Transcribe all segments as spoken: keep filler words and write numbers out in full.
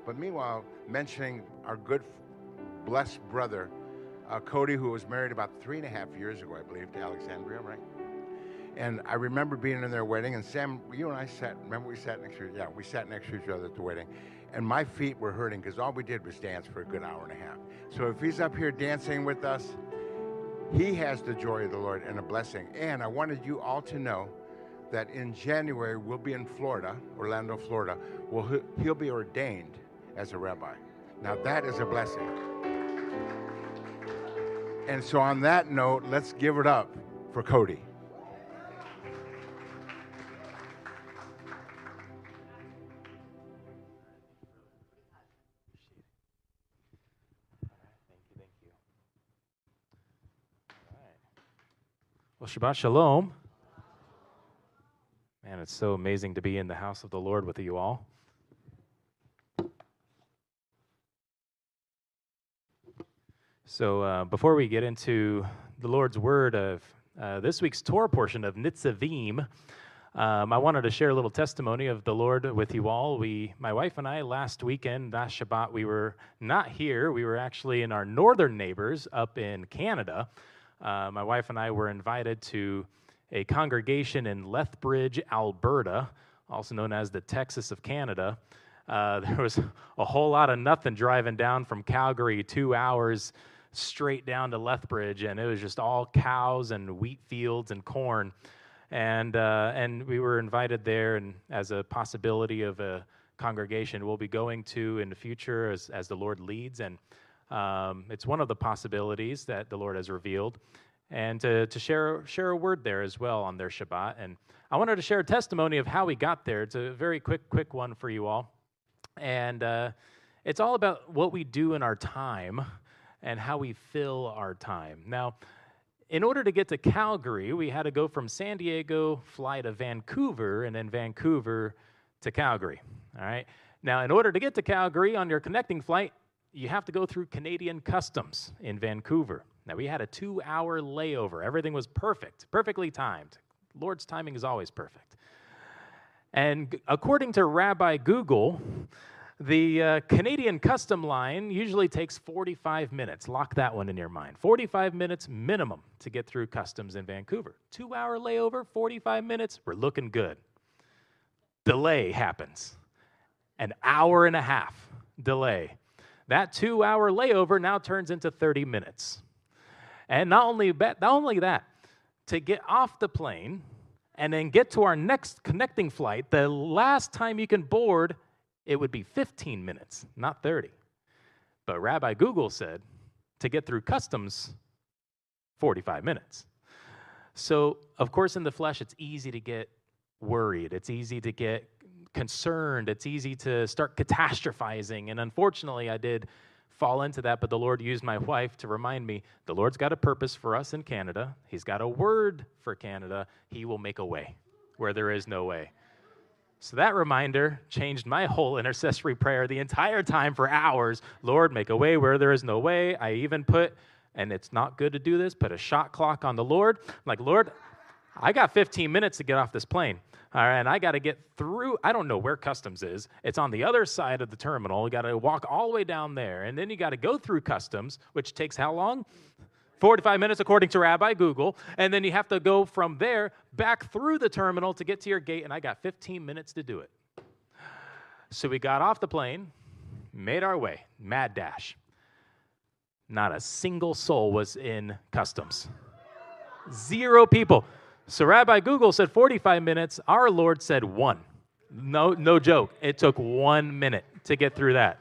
But meanwhile, mentioning our good, blessed brother, uh, Cody, who was married about three and a half years ago, I believe, to Alexandria, right? And I remember being in their wedding, and Sam, you and I sat, remember we sat next to, yeah, we sat next to each other at the wedding, and my feet were hurting because all we did was dance for a good hour and a half. So if he's up here dancing with us, he has the joy of the Lord and a blessing. And I wanted you all to know that in January, we'll be in Florida, Orlando, Florida. Well, he'll be ordained as a rabbi. Now that is a blessing. And so on that note, let's give it up for Cody. Well, Shabbat Shalom. Man, it's so amazing to be in the house of the Lord with you all. So uh, before we get into the Lord's Word of uh, this week's Torah portion of Nitzavim, um, I wanted to share a little testimony of the Lord with you all. We, my wife and I, last weekend, last Shabbat, we were not here. We were actually in our northern neighbors up in Canada. Uh, my wife and I were invited to a congregation in Lethbridge, Alberta, also known as the Texas of Canada. Uh, there was a whole lot of nothing driving down from Calgary, two hours straight down to Lethbridge, and it was just all cows and wheat fields and corn. And uh, and we were invited there, and as a possibility of a congregation we'll be going to in the future as, as the Lord leads. And Um, it's one of the possibilities that the Lord has revealed, and to, to share share a word there as well on their Shabbat. And I wanted to share a testimony of how we got there. It's a very quick, quick one for you all. And uh, it's all about what we do in our time and how we fill our time. Now, in order to get to Calgary, we had to go from San Diego, fly to Vancouver, and then Vancouver to Calgary. All right. Now, in order to get to Calgary on your connecting flight, you have to go through Canadian Customs in Vancouver. Now, we had a two-hour layover. Everything was perfect, perfectly timed. Lord's timing is always perfect. And according to Rabbi Google, the uh, Canadian Custom line usually takes forty-five minutes. Lock that one in your mind. forty-five minutes minimum to get through customs in Vancouver. Two-hour layover, forty-five minutes, we're looking good. Delay happens. An hour and a half delay. That two-hour layover now turns into thirty minutes. And not only, not only that, to get off the plane and then get to our next connecting flight, the last time you can board, it would be fifteen minutes, not thirty. But Rabbi Google said to get through customs, forty-five minutes. So, of course, in the flesh, it's easy to get worried. It's easy to get concerned. It's easy to start catastrophizing. And unfortunately, I did fall into that, but the Lord used my wife to remind me, the Lord's got a purpose for us in Canada. He's got a word for Canada. He will make a way where there is no way. So that reminder changed my whole intercessory prayer the entire time for hours. Lord, make a way where there is no way. I even put, and it's not good to do this, put a shot clock on the Lord. I'm like, Lord, I got fifteen minutes to get off this plane. All right, and I got to get through. I don't know where customs is. It's on the other side of the terminal. You got to walk all the way down there, and then you got to go through customs, which takes how long? forty-five minutes, according to Rabbi Google. And then you have to go from there back through the terminal to get to your gate, and I got fifteen minutes to do it. So we got off the plane, made our way, mad dash. Not a single soul was in customs. Zero people. So Rabbi Google said forty-five minutes. Our Lord said one. No, no joke. It took one minute to get through that.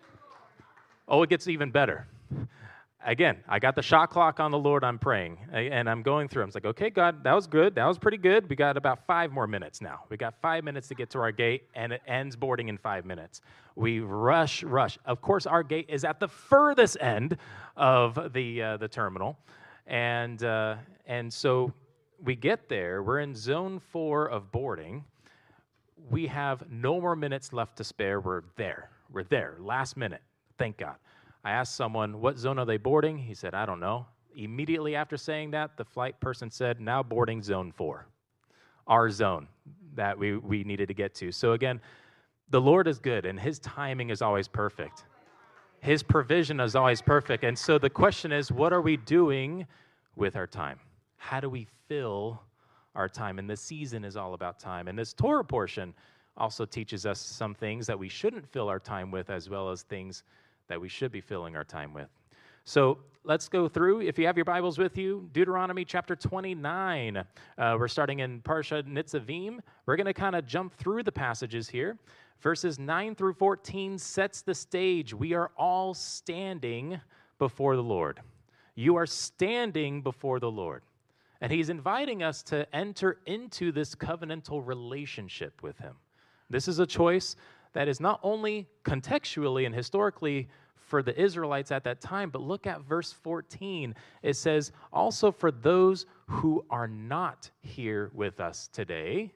Oh, it gets even better. Again, I got the shot clock on the Lord. I'm praying, and I'm going through. I'm like, okay, God, that was good. That was pretty good. We got about five more minutes now. We got five minutes to get to our gate, and it ends boarding in five minutes. We rush, rush. Of course, our gate is at the furthest end of the uh, the terminal, and uh, and so we get there. We're in zone four of boarding. We have no more minutes left to spare. We're there. We're there. Last minute. Thank God. I asked someone, what zone are they boarding? He said, I don't know. Immediately after saying that, the flight person said, now boarding zone four, our zone that we, we needed to get to. So again, The Lord is good, and his timing is always perfect. His provision is always perfect. And so the question is, what are we doing with our time? How do we fill our time? And this season is all about time. And this Torah portion also teaches us some things that we shouldn't fill our time with, as well as things that we should be filling our time with. So let's go through. If you have your Bibles with you, Deuteronomy chapter twenty-nine. Uh, we're starting in Parsha Nitzavim. We're going to kind of jump through the passages here. Verses nine through fourteen sets the stage. We are all standing before the Lord. You are standing before the Lord. And he's inviting us to enter into this covenantal relationship with him. This is a choice that is not only contextually and historically for the Israelites at that time, but look at verse fourteen. It says, also for those who are not here with us today,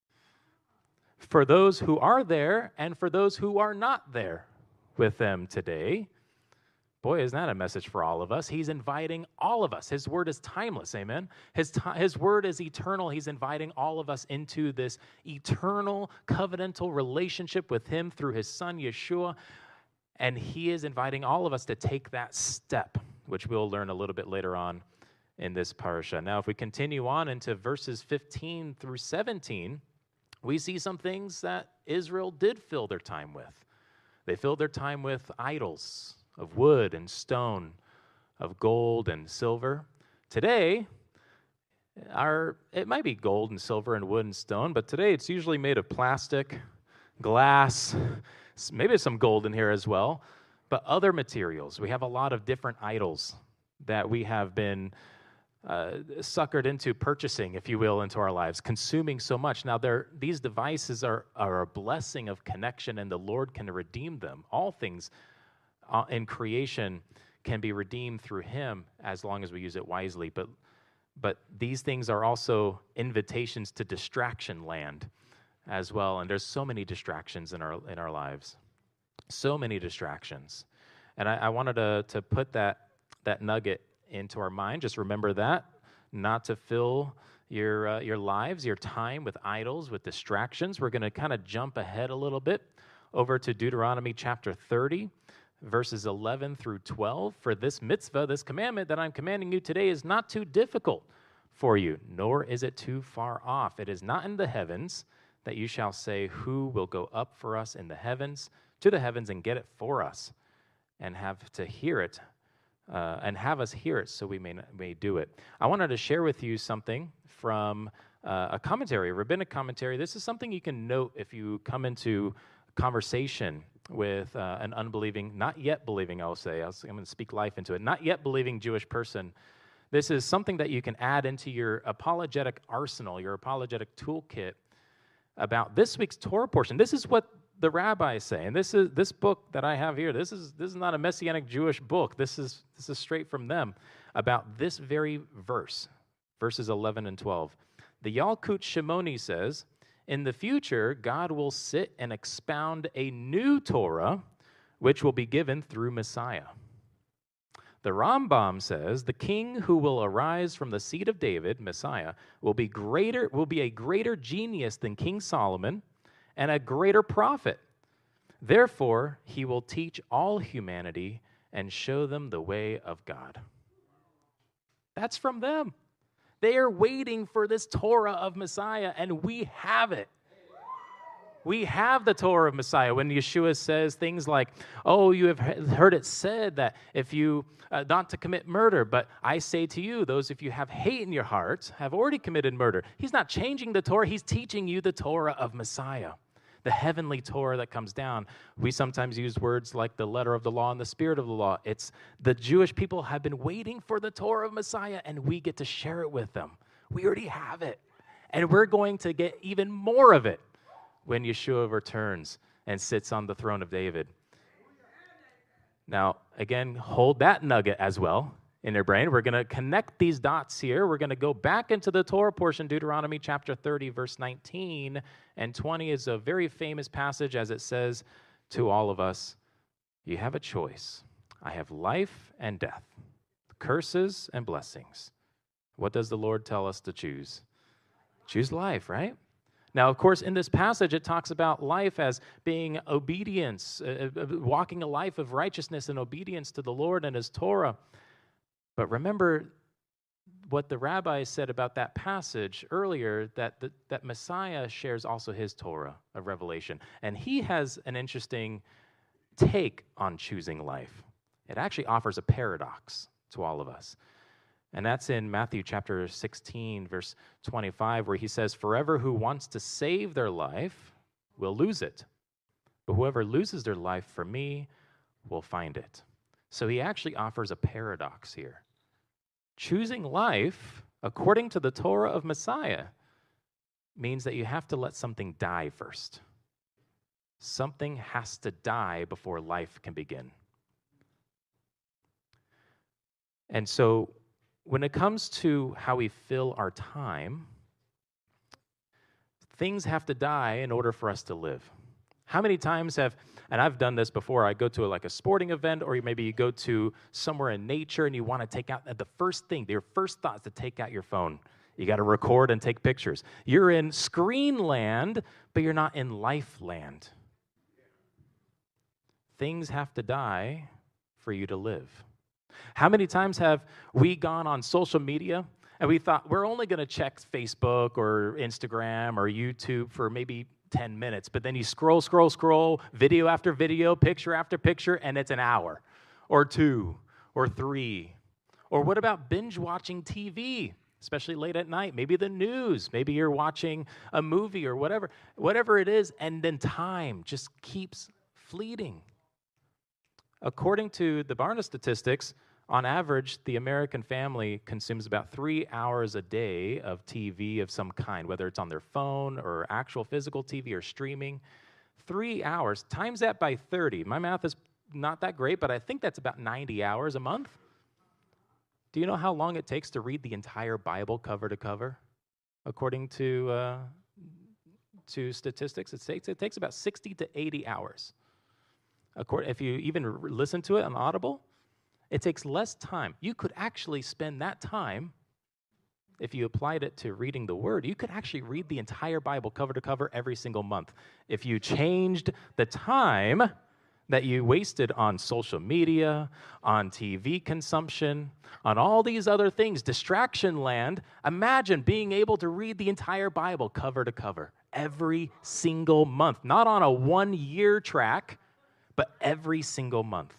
for those who are there, and for those who are not there with them today. Boy, isn't that a message for all of us? He's inviting all of us. His word is timeless, amen? His, t- his word is eternal. He's inviting all of us into this eternal covenantal relationship with him through his son, Yeshua. And he is inviting all of us to take that step, which we'll learn a little bit later on in this parasha. Now, if we continue on into verses fifteen through seventeen, we see some things that Israel did fill their time with. They filled their time with idols of wood and stone, of gold and silver. Today, our it might be gold and silver and wood and stone, but today it's usually made of plastic, glass, maybe some gold in here as well, but other materials. We have a lot of different idols that we have been uh, suckered into purchasing, if you will, into our lives, consuming so much. Now, these devices are, are a blessing of connection, and the Lord can redeem them. All things uh, in creation can be redeemed through him as long as we use it wisely. But, but these things are also invitations to distraction land as well, and there's so many distractions in our in our lives, so many distractions, and I, I wanted to to put that that nugget into our mind. Just remember that, not to fill your uh, your lives, your time with idols, with distractions. We're going to kind of jump ahead a little bit over to Deuteronomy chapter thirty, verses eleven through twelve. For this mitzvah, this commandment that I'm commanding you today, is not too difficult for you, nor is it too far off. It is not in the heavens, that you shall say, who will go up for us in the heavens, to the heavens, and get it for us, and have to hear it, uh, and have us hear it, so we may may do it. I wanted to share with you something from uh, a commentary, a rabbinic commentary. This is something you can note if you come into conversation with uh, an unbelieving, not yet believing, I'll say, I'm going to speak life into it, not yet believing Jewish person. This is something that you can add into your apologetic arsenal, your apologetic toolkit, about this week's Torah portion. This is what the rabbis say, and this is this book that I have here. This is this is not a Messianic Jewish book. This is this is straight from them about this very verse, verses eleven and twelve. The Yalkut Shimoni says, in the future, God will sit and expound a new Torah, which will be given through Messiah. The Rambam says, the king who will arise from the seed of David, Messiah, will be greater, will be a greater genius than King Solomon and a greater prophet. Therefore, he will teach all humanity and show them the way of God. That's from them. They are waiting for this Torah of Messiah, and we have it. We have the Torah of Messiah. When Yeshua says things like, oh, you have heard it said that if you, uh, not to commit murder, but I say to you, those if you have hate in your heart have already committed murder. He's not changing the Torah. He's teaching you the Torah of Messiah, the heavenly Torah that comes down. We sometimes use words like the letter of the law and the spirit of the law. It's the Jewish people have been waiting for the Torah of Messiah, and we get to share it with them. We already have it, and we're going to get even more of it when Yeshua returns and sits on the throne of David. Now, again, hold that nugget as well in your brain. We're going to connect these dots here. We're going to go back into the Torah portion, Deuteronomy chapter thirty, verse nineteen and twenty is a very famous passage as it says to all of us, you have a choice. I have life and death, curses and blessings. What does the Lord tell us to choose? Choose life, right? Now, of course, in this passage, it talks about life as being obedience, uh, uh, walking a life of righteousness and obedience to the Lord and His Torah. But remember what the rabbis said about that passage earlier, that the, that Messiah shares also His Torah of Revelation. And He has an interesting take on choosing life. It actually offers a paradox to all of us. And that's in Matthew chapter sixteen, verse twenty-five, where He says, "Forever who wants to save their life will lose it, but whoever loses their life for me will find it." So He actually offers a paradox here. Choosing life, according to the Torah of Messiah, means that you have to let something die first. Something has to die before life can begin. And so, when it comes to how we fill our time, things have to die in order for us to live. How many times have, and I've done this before, I go to a, like a sporting event, or maybe you go to somewhere in nature and you want to take out, the first thing, your first thought is to take out your phone. You got to record and take pictures. You're in screen land, but you're not in life land. Things have to die for you to live. How many times have we gone on social media and we thought we're only going to check Facebook or Instagram or YouTube for maybe ten minutes, but then you scroll, scroll, scroll, video after video, picture after picture, and it's an hour or two or three. Or what about binge watching T V, especially late at night? Maybe the news, maybe you're watching a movie or whatever, whatever it is, and then time just keeps fleeting. According to the Barna statistics, on average, the American family consumes about three hours a day of T V of some kind, whether it's on their phone or actual physical T V or streaming. Three hours, times that by thirty. My math is not that great, but I think that's about ninety hours a month. Do you know how long it takes to read the entire Bible cover to cover? According to, uh, to statistics, it takes, it takes about sixty to eighty hours. According, if you even listen to it on Audible, it takes less time. You could actually spend that time, if you applied it to reading the Word, you could actually read the entire Bible cover to cover every single month. If you changed the time that you wasted on social media, on T V consumption, on all these other things, distraction land, imagine being able to read the entire Bible cover to cover every single month, not on a one-year track, but every single month.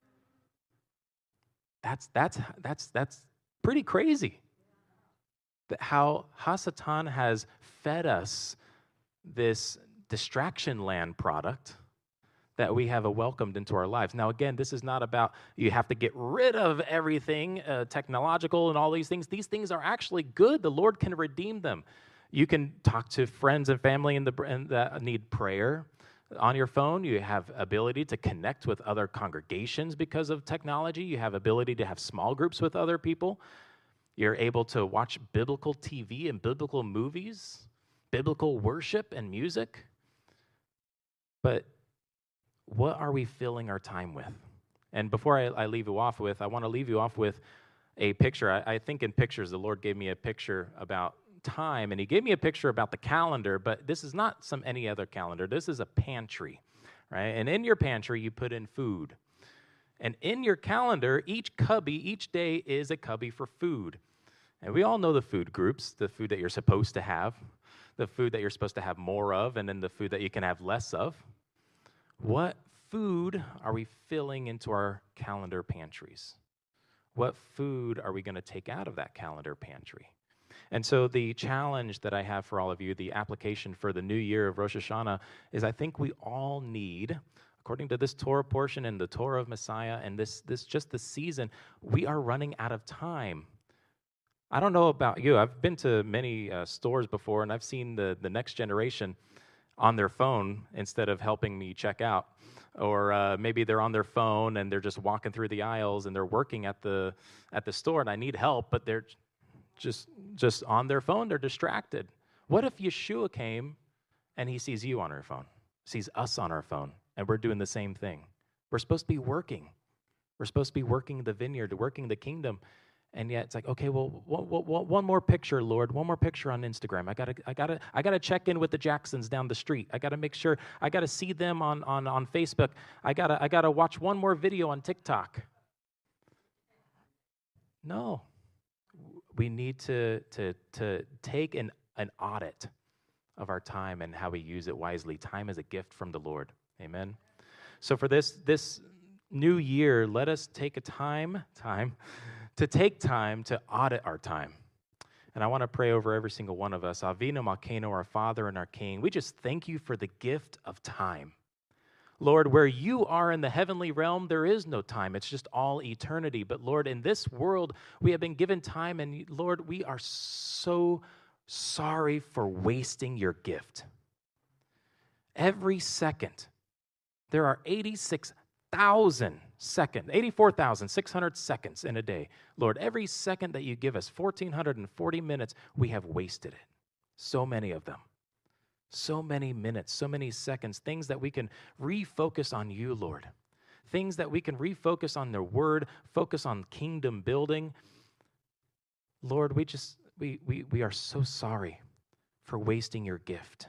That's that's that's that's pretty crazy. That how Hasatan has fed us this distraction land product that we have welcomed into our lives. Now, again, this is not about you have to get rid of everything uh, technological and all these things. These things are actually good. The Lord can redeem them. You can talk to friends and family in the in that need prayer. On your phone, you have ability to connect with other congregations because of technology. You have ability to have small groups with other people. You're able to watch biblical T V and biblical movies, biblical worship and music. But what are we filling our time with? And before I, I leave you off with, I want to leave you off with a picture. I, I think in pictures, the Lord gave me a picture about time, and He gave me a picture about the calendar, but this is not some any other calendar. This is a pantry, right? And in your pantry, you put in food. And in your calendar, each cubby, each day is a cubby for food. And we all know the food groups, the food that you're supposed to have, the food that you're supposed to have more of, and then the food that you can have less of. What food are we filling into our calendar pantries? What food are we going to take out of that calendar pantry? And so the challenge that I have for all of you, the application for the new year of Rosh Hashanah, is I think we all need, according to this Torah portion and the Torah of Messiah and this, this just the season, we are running out of time. I don't know about you. I've been to many uh, stores before, and I've seen the, the next generation on their phone instead of helping me check out. Or uh, maybe they're on their phone and they're just walking through the aisles and they're working at the at the store, and I need help, but they're just just on their phone. They're distracted. What if Yeshua came and He sees you on our phone, sees us on our phone, and we're doing the same thing? We're supposed to be working. We're supposed to be working the vineyard, working the kingdom, And yet it's like, okay, well, one, one, one more picture, Lord, one more picture on Instagram. I gotta, I gotta, I gotta check in with the Jacksons down the street. I gotta make sure, I gotta see them on on on Facebook. I gotta, I gotta watch one more video on TikTok. No, we need to to to take an an audit of our time and how we use it wisely. Time is a gift from the Lord. Amen. So for this this new year, let us take a time time. to take time to audit our time. And I want to pray over every single one of us. Avinu Malkeinu, our Father and our King, we just thank you for the gift of time. Lord, where you are in the heavenly realm, there is no time. It's just all eternity. But Lord, in this world, we have been given time. And Lord, we are so sorry for wasting your gift. Every second, there are eighty-six thousand seconds, eighty-four thousand six hundred seconds in a day. Lord, every second that you give us, one thousand four hundred forty minutes, we have wasted it. So many of them. So many minutes, so many seconds, things that we can refocus on you, Lord. Things that we can refocus on the word, focus on kingdom building. Lord, we just, we we we are so sorry for wasting your gift.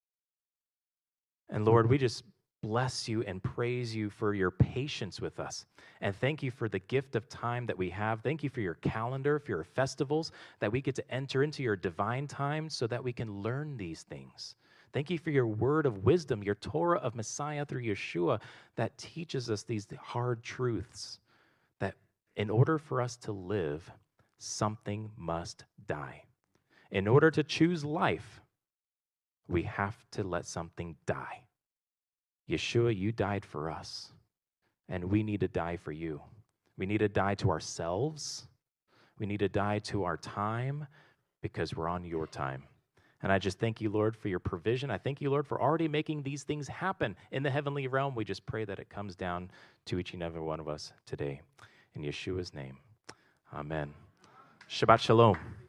And Lord, we just bless you and praise you for your patience with us. And thank you for the gift of time that we have. Thank you for your calendar, for your festivals, that we get to enter into your divine time so that we can learn these things. Thank you for your word of wisdom, your Torah of Messiah through Yeshua that teaches us these hard truths, that in order for us to live, something must die. In order to choose life, we have to let something die. Yeshua, you died for us, and we need to die for you. We need to die to ourselves. We need to die to our time because we're on your time. And I just thank you, Lord, for your provision. I thank you, Lord, for already making these things happen in the heavenly realm. We just pray that it comes down to each and every one of us today. In Yeshua's name, amen. Shabbat shalom.